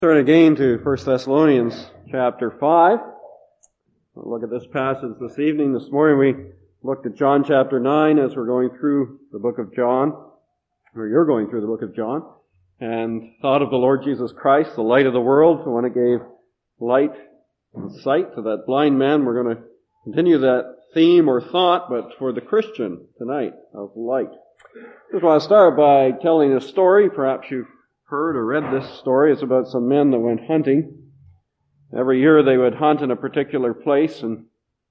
Turn again to 1 Thessalonians chapter 5. We'll look at this passage this evening. This morning we looked at John chapter 9 as we're going through the book of John, or you're going through the book of John, and thought of the Lord Jesus Christ, the light of the world, the one who gave light and sight to that blind man. We're going to continue that theme or thought, but for the Christian tonight, of light. Just want to start by telling a story. Perhaps you've heard or read this story. It's about some men that went hunting. Every year they would hunt in a particular place, and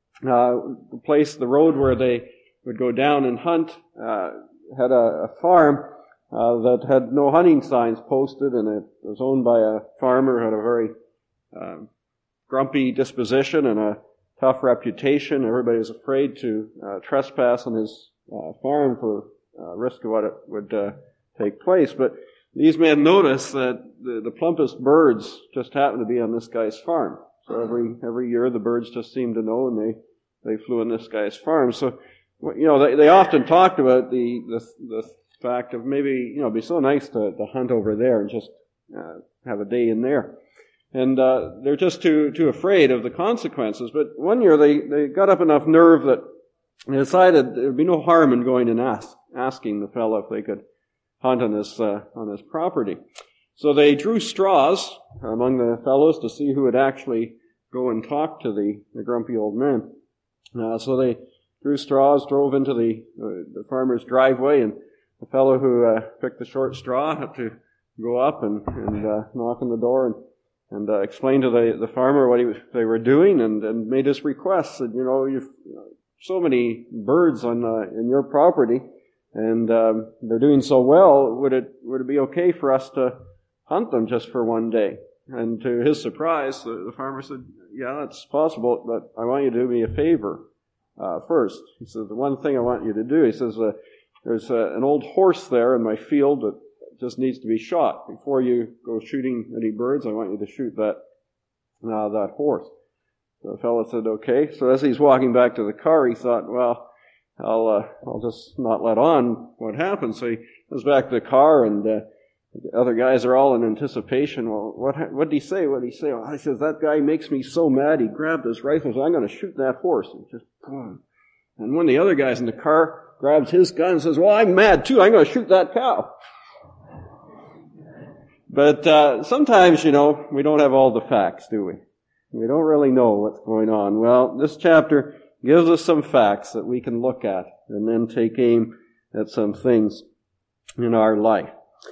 the road where they would go down and hunt had a farm that had no hunting signs posted, and it was owned by a farmer who had a very grumpy disposition and a tough reputation. Everybody was afraid to trespass on his farm for risk of what it would take place. But these men noticed that the plumpest birds just happened to be on this guy's farm. So every year the birds just seemed to know, and they flew on this guy's farm. So, they often talked about the fact of maybe, it'd be so nice to hunt over there and just have a day in there. And they're just too afraid of the consequences. But one year they got up enough nerve that they decided there would be no harm in going and asking the fellow if they could hunt on his property. So they drew straws among the fellows to see who would actually go and talk to the grumpy old man. So they drew straws, drove into the farmer's driveway, and the fellow who picked the short straw had to go up and knock on the door and explain to the farmer what they were doing, and made this request. Said, you've so many birds in your property, and they're doing so well, would it be okay for us to hunt them just for one day? And to his surprise, the farmer said, yeah, that's possible, but I want you to do me a favor first. He says, the one thing I want you to do, he says, there's an old horse there in my field that just needs to be shot. Before you go shooting any birds, I want you to shoot that horse. So the fellow said, okay. So as he's walking back to the car, he thought, well, I'll just not let on what happened. So he goes back to the car, and the other guys are all in anticipation. Well, what did he say? What did he say? Well, he says, that guy makes me so mad. He grabbed his rifle and said, I'm going to shoot that horse. And just boom. And one of the other guys in the car grabs his gun and says, well, I'm mad too. I'm going to shoot that cow. But sometimes, we don't have all the facts, do we? We don't really know what's going on. Well, this chapter gives us some facts that we can look at and then take aim at some things in our life.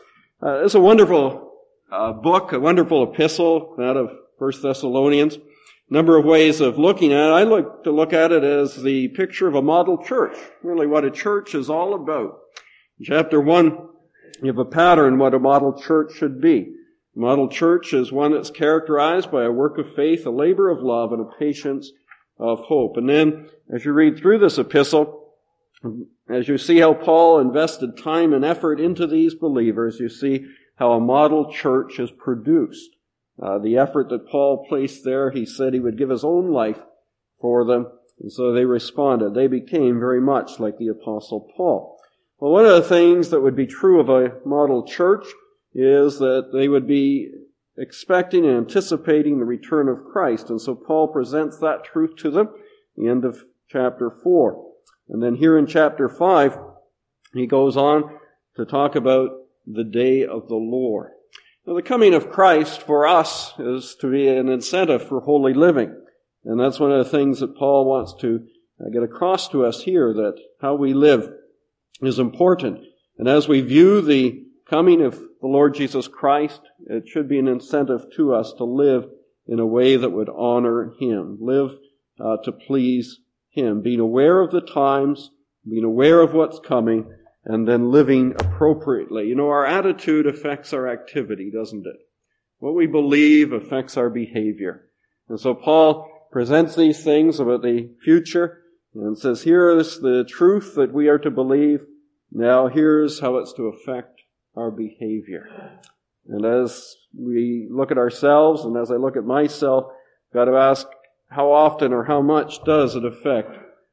It's a wonderful book, a wonderful epistle, that of 1 Thessalonians. A number of ways of looking at it. I like to look at it as the picture of a model church, really what a church is all about. In chapter 1, you have a pattern what a model church should be. A model church is one that's characterized by a work of faith, a labor of love, and a patience of hope. And then, as you read through this epistle, as you see how Paul invested time and effort into these believers, you see how a model church is produced. The effort that Paul placed there, he said he would give his own life for them, and so they responded. They became very much like the Apostle Paul. Well, one of the things that would be true of a model church is that they would be expecting and anticipating the return of Christ. And so Paul presents that truth to them at the end of chapter 4. And then here in chapter 5, he goes on to talk about the day of the Lord. Now, the coming of Christ for us is to be an incentive for holy living. And that's one of the things that Paul wants to get across to us here, that how we live is important. And as we view the coming of the Lord Jesus Christ, it should be an incentive to us to live in a way that would honor Him, live to please Him, being aware of the times, being aware of what's coming, and then living appropriately. Our attitude affects our activity, doesn't it? What we believe affects our behavior. And so Paul presents these things about the future and says, here is the truth that we are to believe. Now here's how it's to affect our behavior. And as we look at ourselves, and as I look at myself, I've got to ask, how often or how much does it affect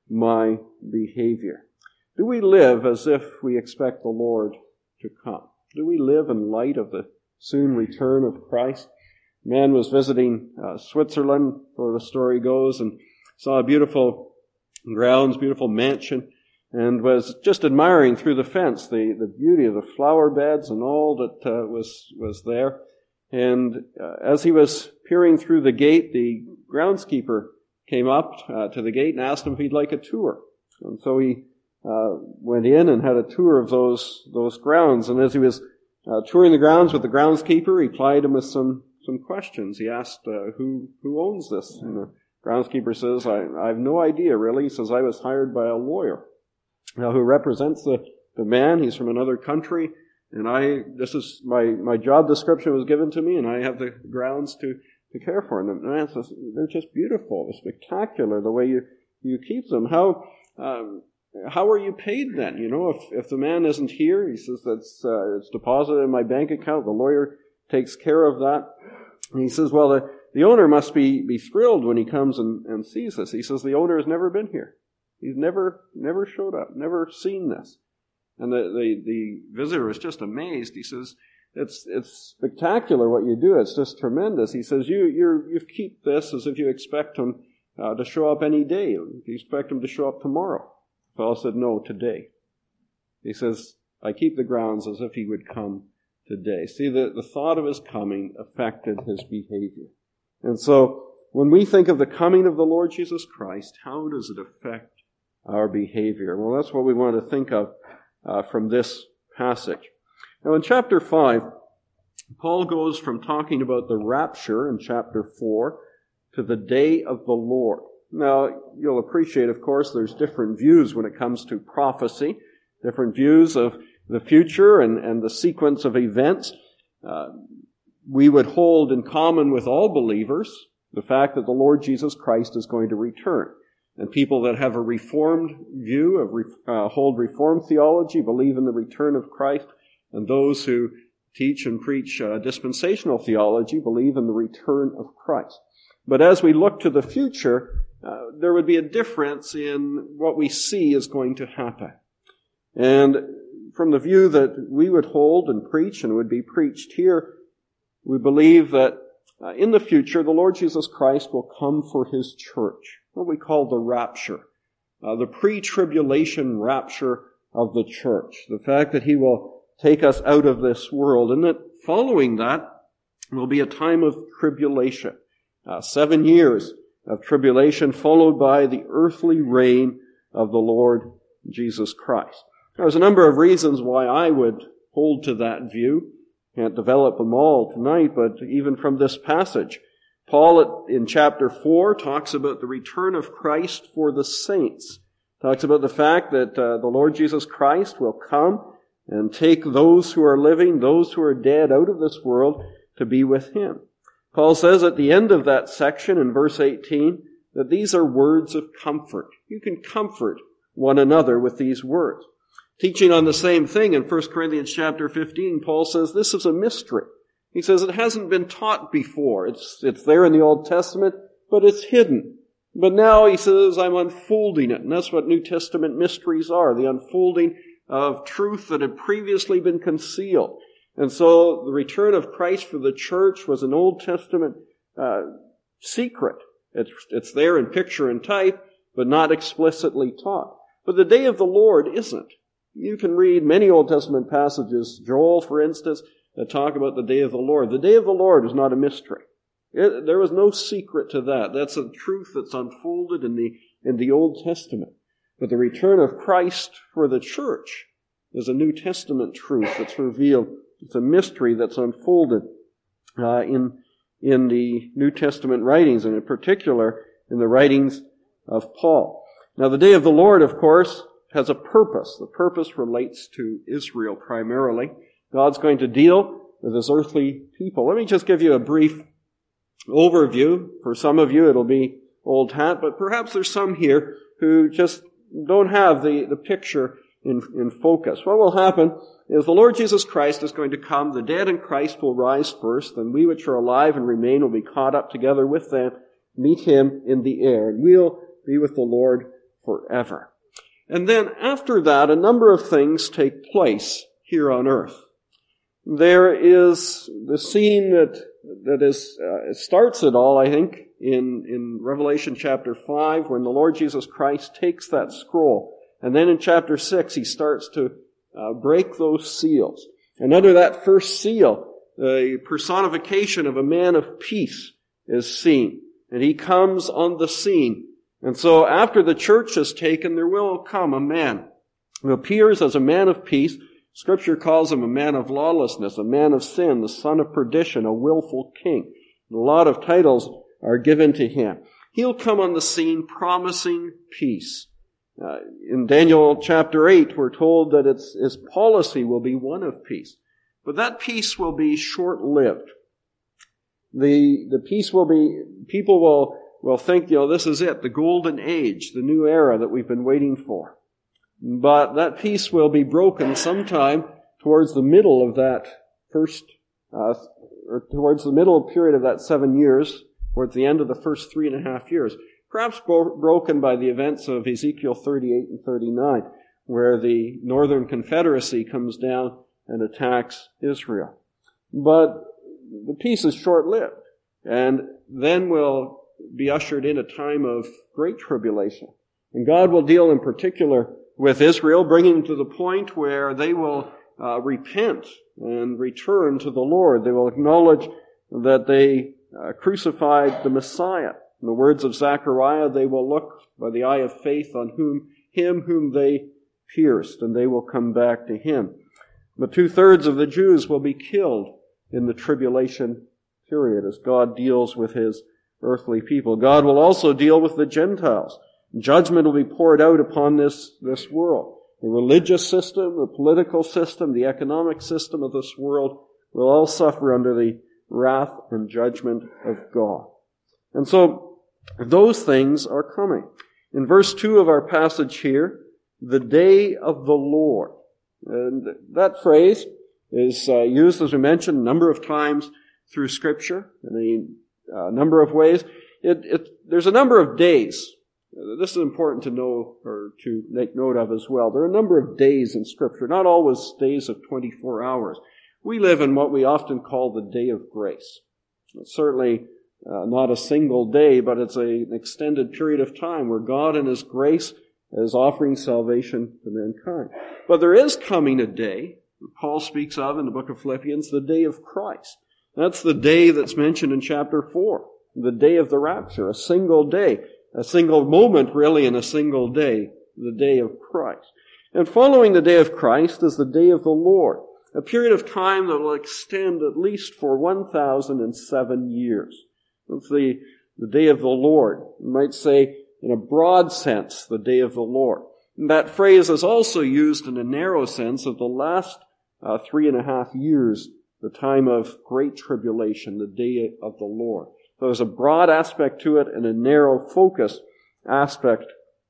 my behavior? Do we live as if we expect the Lord to come? Do we live in light of the soon return of Christ? man was visiting Switzerland, where the story goes, and saw a beautiful grounds, beautiful mansion, and was just admiring through the fence the beauty of the flower beds and all that was there. And as he was peering through the gate, the groundskeeper came up to the gate and asked him if he'd like a tour. And so he went in and had a tour of those grounds. And as he was touring the grounds with the groundskeeper, he plied him with some questions. He asked, who owns this? And the groundskeeper says, I have no idea, really. He says, I was hired by a lawyer who represents the man. He's from another country. And this is my job description was given to me, and I have the grounds to care for them. And they're just beautiful. They're spectacular, the way you keep them. How are you paid then? You know, if the man isn't here, he says it's deposited in my bank account. The lawyer takes care of that. And he says, well, the owner must be thrilled when he comes and sees this. He says the owner has never been here. He's never showed up, never seen this. And the visitor was just amazed. He says, it's spectacular what you do. It's just tremendous. He says, you keep this as if you expect him to show up any day. You expect him to show up tomorrow. The fellow said, no, today. He says, I keep the grounds as if he would come today. See, the thought of his coming affected his behavior. And so, when we think of the coming of the Lord Jesus Christ, how does it affect our behavior? Well, that's what we want to think of from this passage. Now in chapter 5, Paul goes from talking about the rapture in chapter 4 to the day of the Lord. Now, you'll appreciate, of course, there's different views when it comes to prophecy, different views of the future and the sequence of events. We would hold in common with all believers the fact that the Lord Jesus Christ is going to return. And people that have a Reformed view, hold Reformed theology, believe in the return of Christ. And those who teach and preach dispensational theology believe in the return of Christ. But as we look to the future, there would be a difference in what we see is going to happen. And from the view that we would hold and preach and would be preached here, we believe that in the future, the Lord Jesus Christ will come for His church, what we call the rapture, the pre-tribulation rapture of the church, the fact that He will take us out of this world, and that following that will be a time of tribulation, 7 years of tribulation followed by the earthly reign of the Lord Jesus Christ. There's a number of reasons why I would hold to that view. Can't develop them all tonight, but even from this passage, Paul in chapter 4 talks about the return of Christ for the saints. Talks about the fact that the Lord Jesus Christ will come and take those who are living, those who are dead out of this world to be with Him. Paul says at the end of that section in verse 18 that these are words of comfort. You can comfort one another with these words. Teaching on the same thing in 1 Corinthians chapter 15, Paul says this is a mystery. He says it hasn't been taught before. It's there in the Old Testament, but it's hidden. But now he says, I'm unfolding it. And that's what New Testament mysteries are, the unfolding of truth that had previously been concealed. And so the return of Christ for the church was an Old Testament secret. It's there in picture and type, but not explicitly taught. But the day of the Lord isn't. You can read many Old Testament passages, Joel, for instance, that talk about the day of the Lord. The day of the Lord is not a mystery. There was no secret to that. That's a truth that's unfolded in the Old Testament. But the return of Christ for the church is a New Testament truth that's revealed. It's a mystery that's unfolded in the New Testament writings, and in particular in the writings of Paul. Now, the day of the Lord, of course, has a purpose. The purpose relates to Israel primarily. God's going to deal with His earthly people. Let me just give you a brief overview. For some of you, it'll be old hat, but perhaps there's some here who just don't have the picture in focus. What will happen is the Lord Jesus Christ is going to come. The dead in Christ will rise first, and we which are alive and remain will be caught up together with them, meet Him in the air, and we'll be with the Lord forever. And then after that, a number of things take place here on earth. There is the scene that starts it all, I think, in Revelation chapter 5, when the Lord Jesus Christ takes that scroll. And then in chapter 6, he starts to break those seals. And under that first seal, the personification of a man of peace is seen. And he comes on the scene. And so after the church is taken, there will come a man who appears as a man of peace. Scripture calls him a man of lawlessness, a man of sin, the son of perdition, a willful king. A lot of titles are given to him. He'll come on the scene promising peace. In Daniel chapter 8, we're told that his policy will be one of peace. But that peace will be short-lived. The peace will be, people will think, this is it, the golden age, the new era that we've been waiting for. But that peace will be broken sometime towards the middle of that or towards the middle period of that 7 years, towards the end of the first 3.5 years. Perhaps broken by the events of Ezekiel 38 and 39, where the Northern Confederacy comes down and attacks Israel. But the peace is short-lived, and then will be ushered in a time of great tribulation. And God will deal in particular with Israel, bringing them to the point where they will repent and return to the Lord. They will acknowledge that they crucified the Messiah. In the words of Zechariah, they will look by the eye of faith on him whom they pierced, and they will come back to him. But 2/3 of the Jews will be killed in the tribulation period as God deals with his earthly people. God will also deal with the Gentiles. Judgment will be poured out upon this world. The religious system, the political system, the economic system of this world will all suffer under the wrath and judgment of God. And so, those things are coming. In verse 2 of our passage here, the day of the Lord. And that phrase is used, as we mentioned, a number of times through Scripture, in a number of ways. There's a number of days. This is important to know, or to make note of as well. There are a number of days in Scripture, not always days of 24 hours. We live in what we often call the day of grace. It's certainly not a single day, but it's an extended period of time where God in his grace is offering salvation to mankind. But there is coming a day, Paul speaks of in the book of Philippians, the day of Christ. That's the day that's mentioned in chapter 4, the day of the rapture, a single day. A single moment, really, in a single day, the day of Christ. And following the day of Christ is the day of the Lord, a period of time that will extend at least for 1,007 years. It's the day of the Lord. You might say, in a broad sense, the day of the Lord. And that phrase is also used in a narrow sense of the last 3.5 years, the time of great tribulation, the day of the Lord. So there's a broad aspect to it and a narrow focus aspect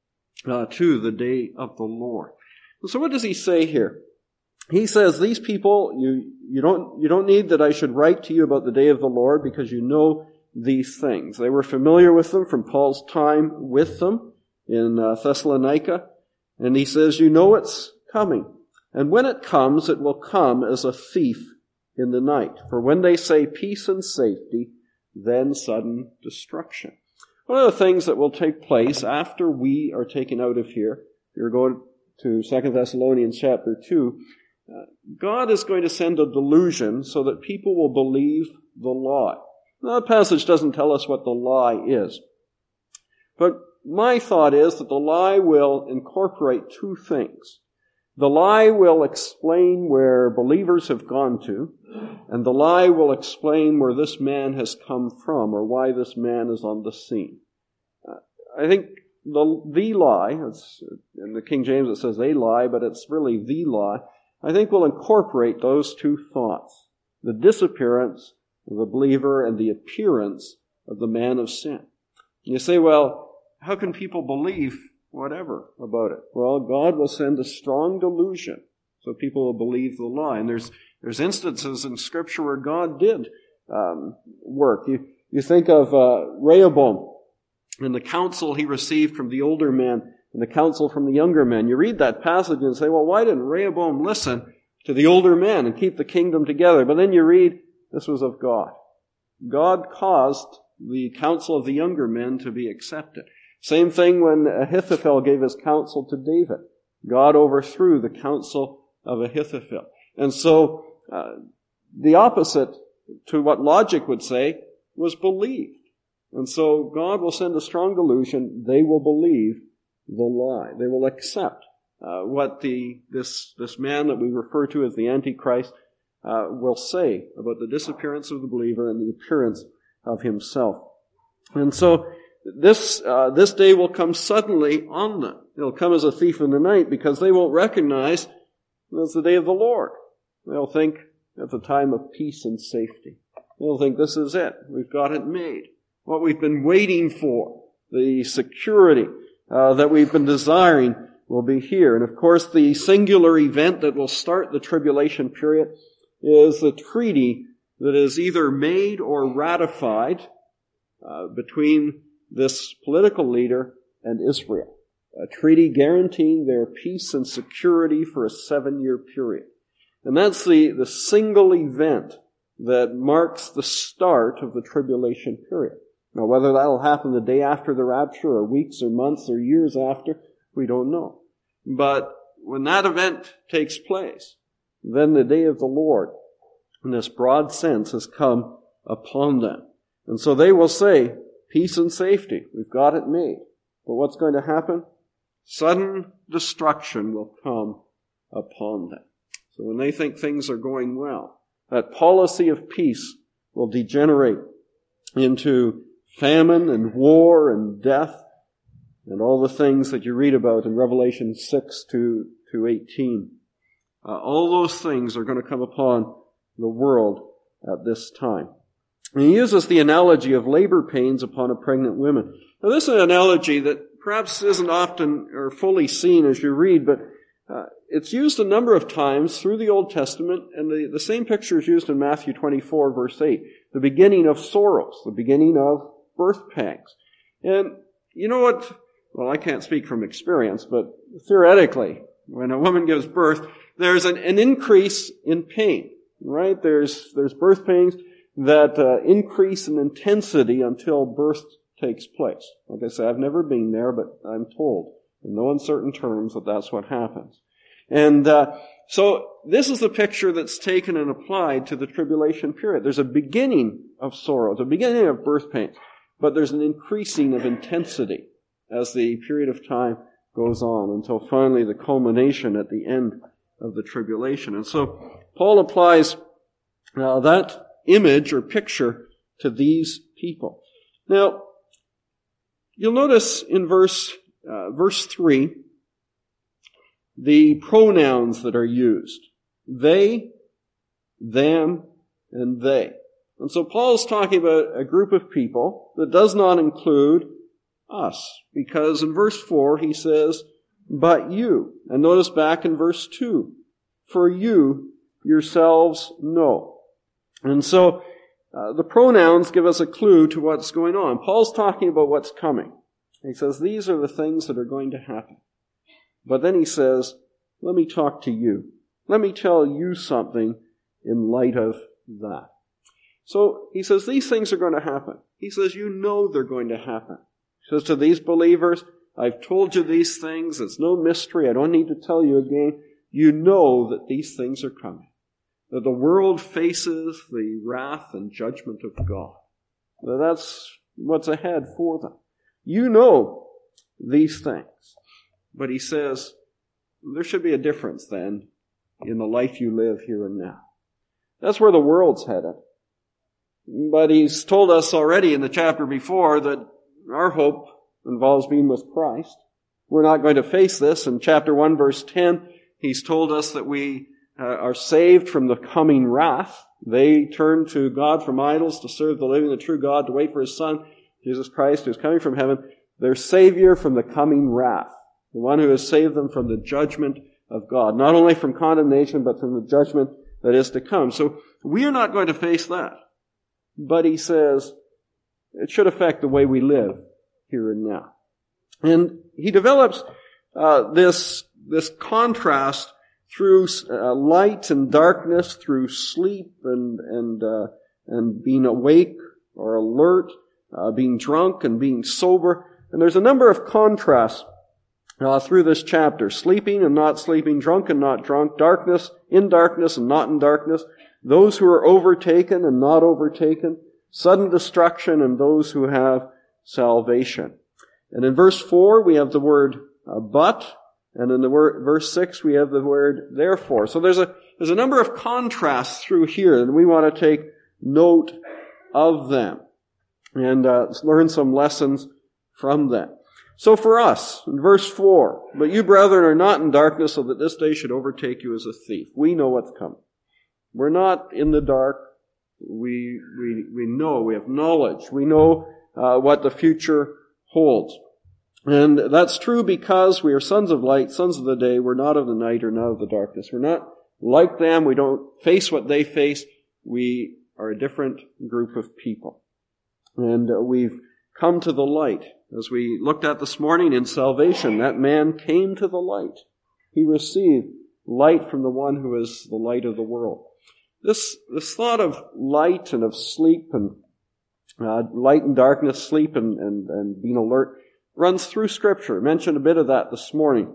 to the day of the Lord. So what does he say here? He says, these people, you don't need that I should write to you about the day of the Lord because you know these things. They were familiar with them from Paul's time with them in Thessalonica. And he says, you know it's coming. And when it comes, it will come as a thief in the night. For when they say peace and safety, then sudden destruction. One of the things that will take place after we are taken out of here, if you're going to 2 Thessalonians chapter 2, God is going to send a delusion so that people will believe the lie. Now, the passage doesn't tell us what the lie is. But my thought is that the lie will incorporate two things. The lie will explain where believers have gone to, and the lie will explain where this man has come from, or why this man is on the scene. I think the lie, it's, in the King James it says a lie, but it's really the lie, I think will incorporate those two thoughts. The disappearance of the believer and the appearance of the man of sin. And you say, well, how can people believe whatever about it? Well, God will send a strong delusion so people will believe the lie. And there's instances in Scripture where God did work. You think of Rehoboam and the counsel he received from the older men and the counsel from the younger men. You read that passage and say, well, why didn't Rehoboam listen to the older men and keep the kingdom together. But then you read, this was of God. God caused the counsel of the younger men to be accepted. Same thing when Ahithophel gave his counsel to David. God overthrew the counsel of Ahithophel. And so the opposite to what logic would say was believed. And so God will send a strong delusion. They will believe the lie. They will accept what this man that we refer to as the Antichrist will say about the disappearance of the believer and the appearance of himself. And so this day will come suddenly on them. It'll come as a thief in the night because they won't recognize it's the day of the Lord. They'll think it's a time of peace and safety. They'll think this is it. We've got it made. What we've been waiting for, the security that we've been desiring will be here. And of course, the singular event that will start the tribulation period is the treaty that is either made or ratified between this political leader and Israel. A treaty guaranteeing their peace and security for a 7-year period. And that's the single event that marks the start of the tribulation period. Now, whether that'll happen the day after the rapture or weeks or months or years after, we don't know. But when that event takes place, then the day of the Lord, in this broad sense, has come upon them. And so they will say, peace and safety, we've got it made. But what's going to happen? Sudden destruction will come upon them. So when they think things are going well, that policy of peace will degenerate into famine and war and death and all the things that you read about in Revelation 6 to 18. All those things are going to come upon the world at this time. And he uses the analogy of labor pains upon a pregnant woman. Now this is an analogy that perhaps isn't often or fully seen as you read, but it's used a number of times through the Old Testament, and the same picture is used in Matthew 24, verse 8. The beginning of sorrows, the beginning of birth pangs. And you know what? Well, I can't speak from experience, but theoretically, when a woman gives birth, there's an increase in pain, right? There's birth pains that increase in intensity until birth takes place. Like I said, I've never been there, but I'm told in no uncertain terms that that's what happens. And so this is the picture that's taken and applied to the tribulation period. There's a beginning of sorrow, a beginning of birth pains, but there's an increasing of intensity as the period of time goes on until finally the culmination at the end of the tribulation. And so Paul applies that image or picture to these people. Now, you'll notice in verse 3, the pronouns that are used. They, them, and they. And so Paul's talking about a group of people that does not include us. Because in verse 4 he says, but you. And notice back in verse 2, for you yourselves know. And so the pronouns give us a clue to what's going on. Paul's talking about what's coming. He says, these are the things that are going to happen. But then he says, let me talk to you. Let me tell you something in light of that. So he says, these things are going to happen. He says, you know they're going to happen. He says to these believers, I've told you these things. It's no mystery. I don't need to tell you again. You know that these things are coming. That the world faces the wrath and judgment of God. That's what's ahead for them. You know these things. But he says, there should be a difference then in the life you live here and now. That's where the world's headed. But he's told us already in the chapter before that our hope involves being with Christ. We're not going to face this. In chapter 1, verse 10, he's told us that we are saved from the coming wrath. They turn to God from idols to serve the living and true God, to wait for His Son, Jesus Christ, who's coming from heaven, their Savior from the coming wrath. The one who has saved them from the judgment of God. Not only from condemnation, but from the judgment that is to come. So we are not going to face that. But he says, it should affect the way we live here and now. And he develops this contrast through light and darkness, through sleep and being awake or alert, being drunk and being sober. And there's a number of contrasts through this chapter. Sleeping and not sleeping, drunk and not drunk, darkness, in darkness and not in darkness, those who are overtaken and not overtaken, sudden destruction and those who have salvation. And in verse 4 we have the word but, and in verse 6 we have the word therefore. So there's a number of contrasts through here, and we want to take note of them and learn some lessons from them. So for us, in verse 4, but you, brethren, are not in darkness so that this day should overtake you as a thief. We know what's coming. We're not in the dark. We know, we have knowledge. We know what the future holds. And that's true because we are sons of light, sons of the day. We're not of the night or not of the darkness. We're not like them. We don't face what they face. We are a different group of people. And we've come to the light. As we looked at this morning in salvation, that man came to the light. He received light from the one who is the light of the world. This thought of light and of sleep and light and darkness, sleep and being alert runs through Scripture. I mentioned a bit of that this morning.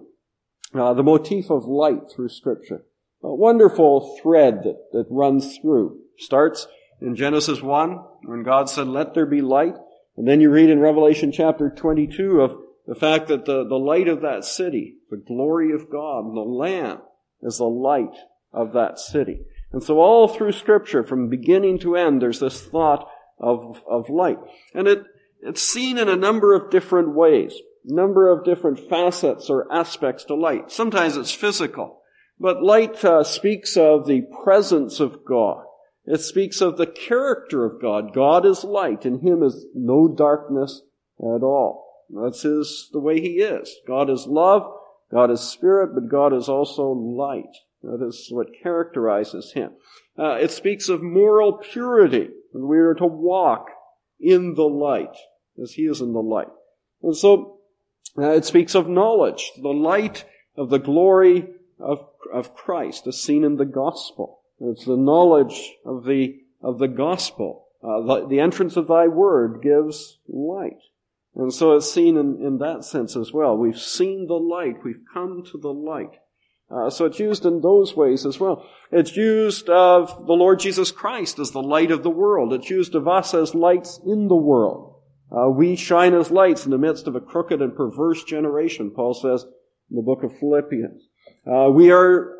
The motif of light through Scripture. A wonderful thread that runs through. Starts in Genesis 1 when God said, "Let there be light." And then you read in Revelation chapter 22 of the fact that the light of that city, the glory of God, the Lamb, is the light of that city. And so all through Scripture, from beginning to end, there's this thought of light. And it's seen in a number of different ways, a number of different facets or aspects to light. Sometimes it's physical, but light speaks of the presence of God. It speaks of the character of God. God is light. In Him is no darkness at all. That's the way He is. God is love. God is spirit, but God is also light. That is what characterizes Him. It speaks of moral purity. And we are to walk in the light as He is in the light. And so it speaks of knowledge. The light of the glory of Christ is seen in the gospel. It's the knowledge of the gospel. The entrance of thy word gives light. And so it's seen in that sense as well. We've seen the light. We've come to the light. So it's used in those ways as well. It's used of the Lord Jesus Christ as the light of the world. It's used of us as lights in the world. We shine as lights in the midst of a crooked and perverse generation, Paul says in the book of Philippians. We are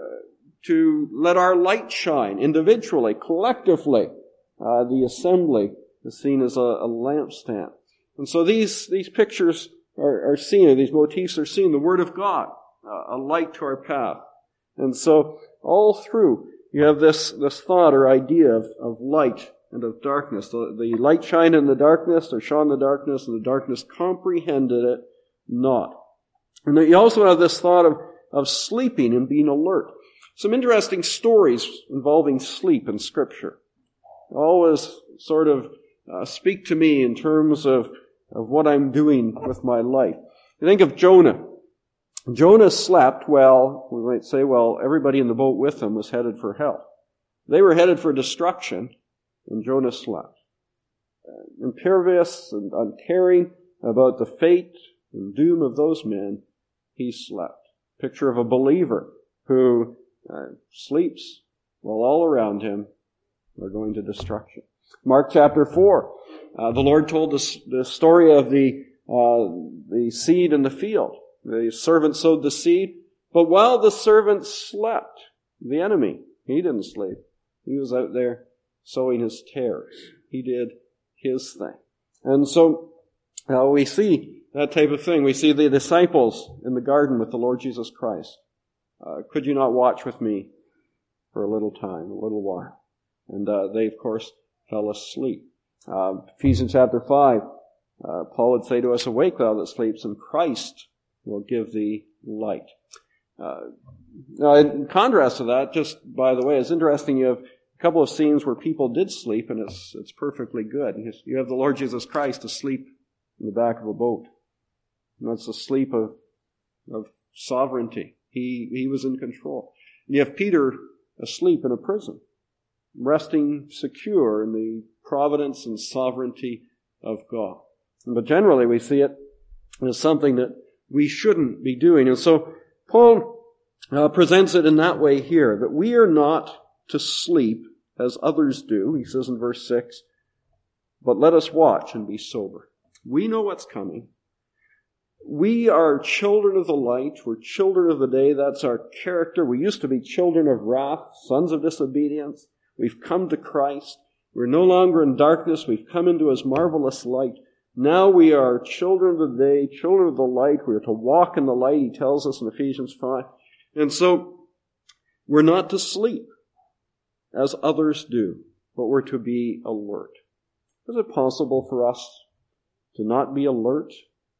to let our light shine individually, collectively. The assembly is seen as a lampstand. And so these pictures are seen, these motifs are seen, the Word of God, a light to our path. And so all through, you have this thought or idea of light and of darkness. The light shined in the darkness, or shone in the darkness, and the darkness comprehended it not. And then you also have this thought of sleeping and being alert. Some interesting stories involving sleep in Scripture always sort of speak to me in terms of what I'm doing with my life. You think of Jonah. Jonah slept while, we might say, everybody in the boat with him was headed for hell. They were headed for destruction, and Jonah slept. Impervious and uncaring about the fate and doom of those men, he slept. Picture of a believer who sleeps while all around him are going to destruction. Mark chapter 4. The Lord told us the story of the seed in the field. The servant sowed the seed, but while the servant slept, the enemy, he didn't sleep. He was out there sowing his tares. He did his thing. And so we see that type of thing. We see the disciples in the garden with the Lord Jesus Christ. Could you not watch with me for a little time, a little while? And they, of course, fell asleep. Ephesians chapter 5, Paul would say to us, "Awake thou that sleeps, and Christ will give thee light." Now, in contrast to that, just by the way, it's interesting, you have a couple of scenes where people did sleep, and it's perfectly good. You have the Lord Jesus Christ asleep in the back of a boat. And that's the sleep of sovereignty. He was in control. You have Peter asleep in a prison, resting secure in the providence and sovereignty of God. But generally we see it as something that we shouldn't be doing. And so Paul presents it in that way here, that we are not to sleep as others do. He says in verse 6, but let us watch and be sober. We know what's coming. We are children of the light. We're children of the day. That's our character. We used to be children of wrath, sons of disobedience. We've come to Christ. We're no longer in darkness. We've come into His marvelous light. Now we are children of the day, children of the light. We're to walk in the light, he tells us in Ephesians 5. And so we're not to sleep as others do, but we're to be alert. Is it possible for us to not be alert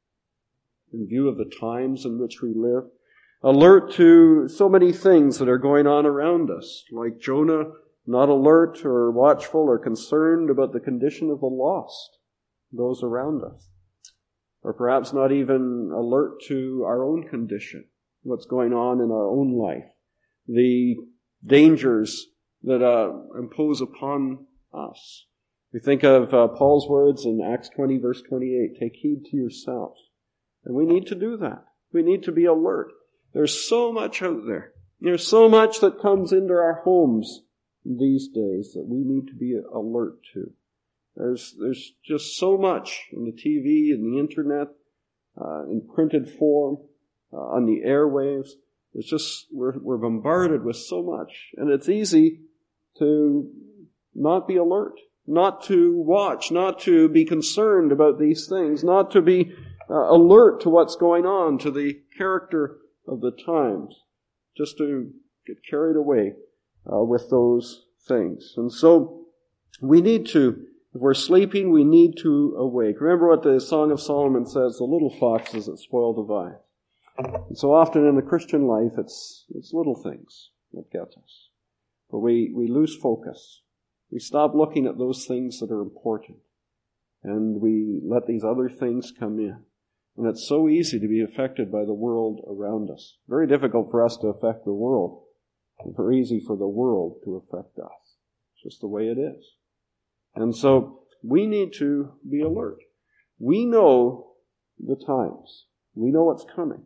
in view of the times in which we live? Alert to so many things that are going on around us, like Jonah, not alert or watchful or concerned about the condition of the lost, those around us. Or perhaps not even alert to our own condition, what's going on in our own life, the dangers that impose upon us. We think of Paul's words in Acts 20, verse 28, take heed to yourselves. And we need to do that. We need to be alert. There's so much out there. There's so much that comes into our homes these days that we need to be alert to. There's just so much in the TV and the internet, in printed form, on the airwaves. It's just, we're bombarded with so much. And it's easy to not be alert, not to watch, not to be concerned about these things, not to be alert to what's going on, to the character of the times, just to get carried away with those things. And so we need to, if we're sleeping, we need to awake. Remember what the Song of Solomon says, the little foxes that spoil the vine. And so often in the Christian life, it's little things that get us. But we lose focus. We stop looking at those things that are important. And we let these other things come in. And it's so easy to be affected by the world around us. Very difficult for us to affect the world. And very easy for the world to affect us. It's just the way it is. And so we need to be alert. We know the times. We know what's coming.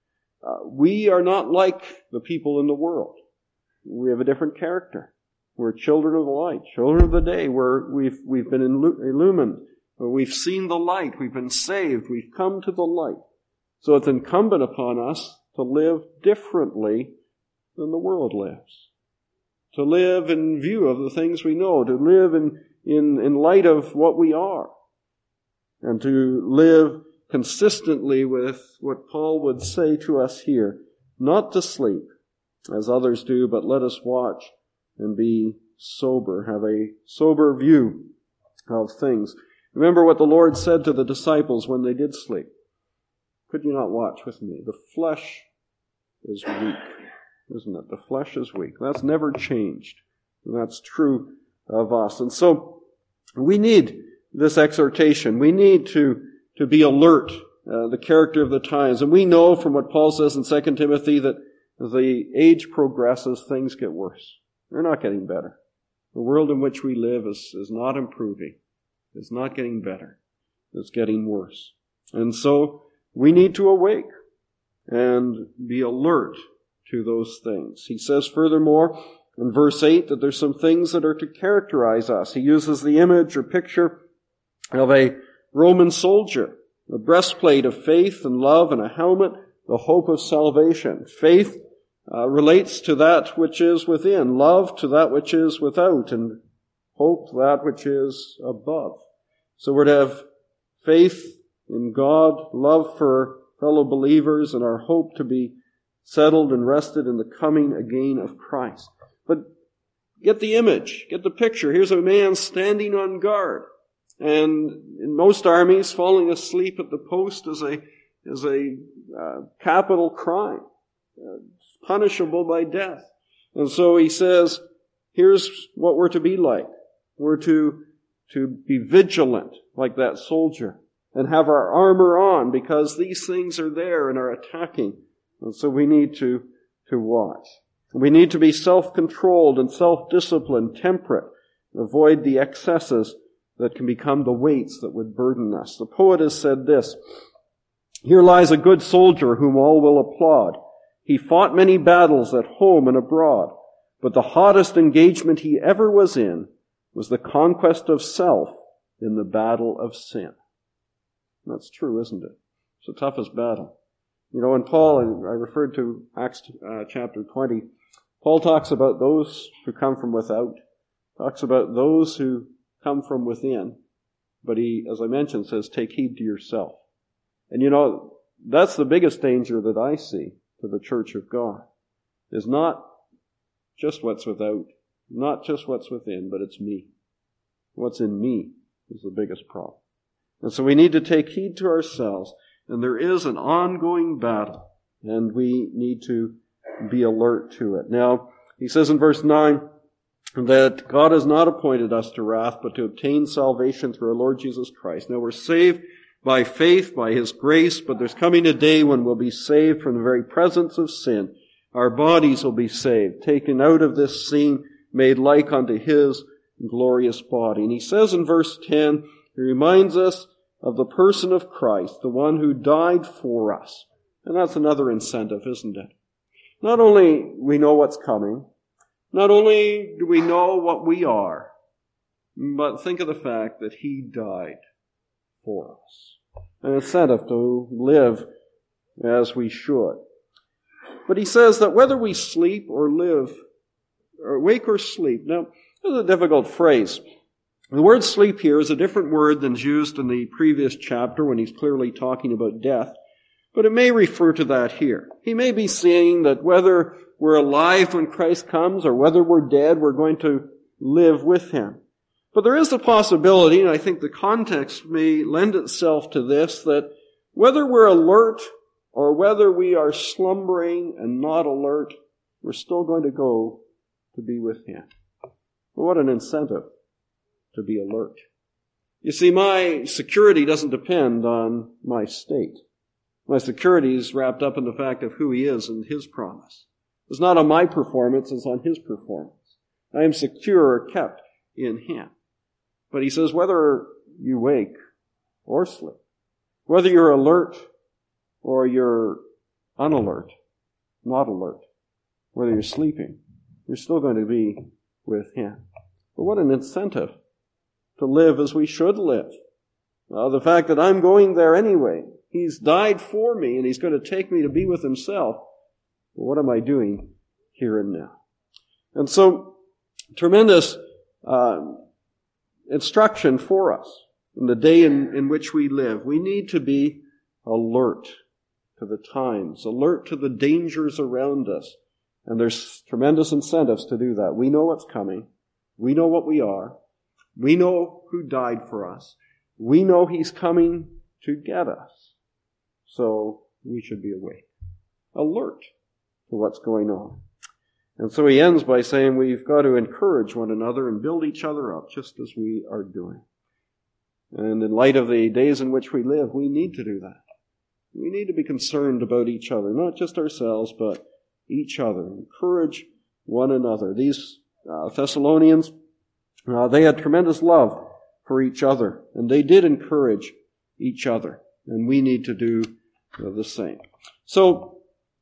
We are not like the people in the world. We have a different character. We're children of the light, children of the day. We've been illumined. We've seen the light. We've been saved. We've come to the light. So it's incumbent upon us to live differently than the world lives. To live in view of the things we know. To live in light of what we are. And to live consistently with what Paul would say to us here. Not to sleep, as others do, but let us watch and be sober. Have a sober view of things. Remember what the Lord said to the disciples when they did sleep. Could you not watch with me? The flesh is weak, isn't it? The flesh is weak. That's never changed. And that's true of us. And so we need this exhortation. We need to be alert, the character of the times. And we know from what Paul says in 2 Timothy that as the age progresses, things get worse. They're not getting better. The world in which we live is not improving. It's not getting better. It's getting worse. And so we need to awake and be alert to those things. He says furthermore in verse 8 that there's some things that are to characterize us. He uses the image or picture of a Roman soldier, a breastplate of faith and love and a helmet, the hope of salvation. Faith relates to that which is within, love to that which is without, and hope to that which is above. So we're to have faith in God, love for fellow believers, and our hope to be settled and rested in the coming again of Christ. But get the image, get the picture. Here's a man standing on guard. And in most armies, falling asleep at the post is a capital crime, punishable by death. And so he says, here's what we're to be like. We're to be vigilant like that soldier and have our armor on because these things are there and are attacking. And so we need to watch. We need to be self-controlled and self-disciplined, temperate, and avoid the excesses that can become the weights that would burden us. The poet has said this, "Here lies a good soldier whom all will applaud. He fought many battles at home and abroad, but the hottest engagement he ever was in was the conquest of self in the battle of sin." That's true, isn't it? It's the toughest battle. You know, when Paul, and I referred to Acts chapter 20, Paul talks about those who come from without, talks about those who come from within, but he, as I mentioned, says, take heed to yourself. And you know, that's the biggest danger that I see to the church of God, is not just what's without, not just what's within, but it's me. What's in me is the biggest problem. And so we need to take heed to ourselves, and there is an ongoing battle, and we need to be alert to it. Now, he says in verse 9 that God has not appointed us to wrath, but to obtain salvation through our Lord Jesus Christ. Now, we're saved by faith, by His grace, but there's coming a day when we'll be saved from the very presence of sin. Our bodies will be saved, taken out of this scene, made like unto His glorious body. And he says in verse 10, he reminds us of the person of Christ, the one who died for us. And that's another incentive, isn't it? Not only we know what's coming, not only do we know what we are, but think of the fact that He died for us. An incentive to live as we should. But he says that whether we sleep or live, or wake or sleep. Now, this is a difficult phrase. The word sleep here is a different word than is used in the previous chapter when he's clearly talking about death. But it may refer to that here. He may be saying that whether we're alive when Christ comes or whether we're dead, we're going to live with Him. But there is a possibility, and I think the context may lend itself to this, that whether we're alert or whether we are slumbering and not alert, we're still going to go to be with Him. But what an incentive to be alert. You see, my security doesn't depend on my state. My security is wrapped up in the fact of who He is and His promise. It's not on my performance, it's on His performance. I am secure or kept in Him. But he says whether you wake or sleep, whether you're alert or you're unalert, not alert, whether you're sleeping, you're still going to be with Him. But what an incentive to live as we should live. The fact that I'm going there anyway. He's died for me and He's going to take me to be with Himself. Well, what am I doing here and now? And so, tremendous instruction for us in the day in which we live. We need to be alert to the times, alert to the dangers around us. And there's tremendous incentives to do that. We know what's coming. We know what we are. We know who died for us. We know He's coming to get us. So we should be awake, alert to what's going on. And so he ends by saying we've got to encourage one another and build each other up just as we are doing. And in light of the days in which we live, we need to do that. We need to be concerned about each other, not just ourselves, but each other. Encourage one another. These Thessalonians, they had tremendous love for each other, and they did encourage each other. And we need to do the same. So,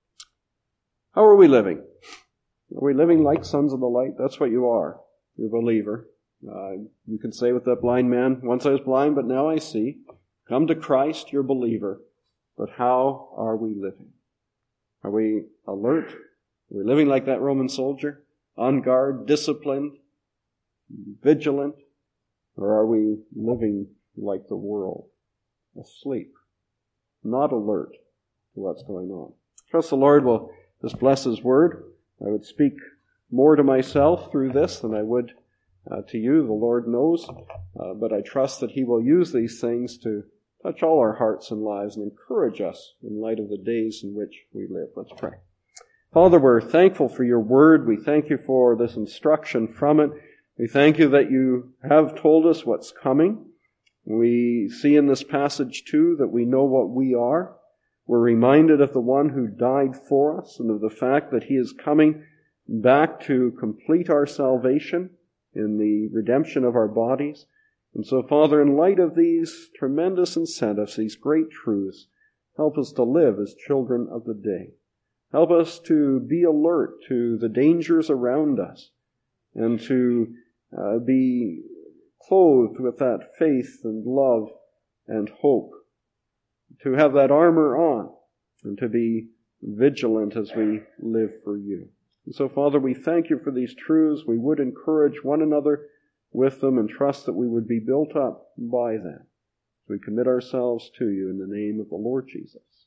how are we living? Are we living like sons of the light? That's what you are. You're a believer. You can say with that blind man, once I was blind, but now I see. Come to Christ, you're a believer. But how are we living? Are we alert? Are we living like that Roman soldier? On guard, disciplined, vigilant? Or are we living like the world? Asleep, not alert to what's going on. Trust the Lord will just bless His word. I would speak more to myself through this than I would to you. The Lord knows. But I trust that He will use these things to touch all our hearts and lives and encourage us in light of the days in which we live. Let's pray. Father, we're thankful for your word. We thank you for this instruction from it. We thank you that you have told us what's coming. We see in this passage, too, that we know what we are. We're reminded of the one who died for us and of the fact that He is coming back to complete our salvation in the redemption of our bodies. And so, Father, in light of these tremendous incentives, these great truths, help us to live as children of the day. Help us to be alert to the dangers around us and to be clothed with that faith and love and hope, to have that armor on and to be vigilant as we live for you. And so, Father, we thank you for these truths. We would encourage one another with them and trust that we would be built up by them. We commit ourselves to you in the name of the Lord Jesus.